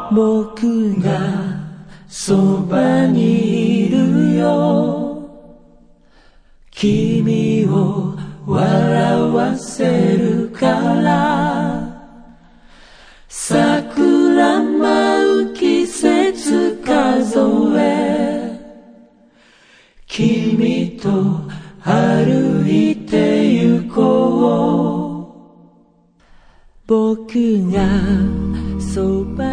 僕がそばにいるよ。君を笑わせるから桜舞う季節数え君と歩いて行こう。僕がそば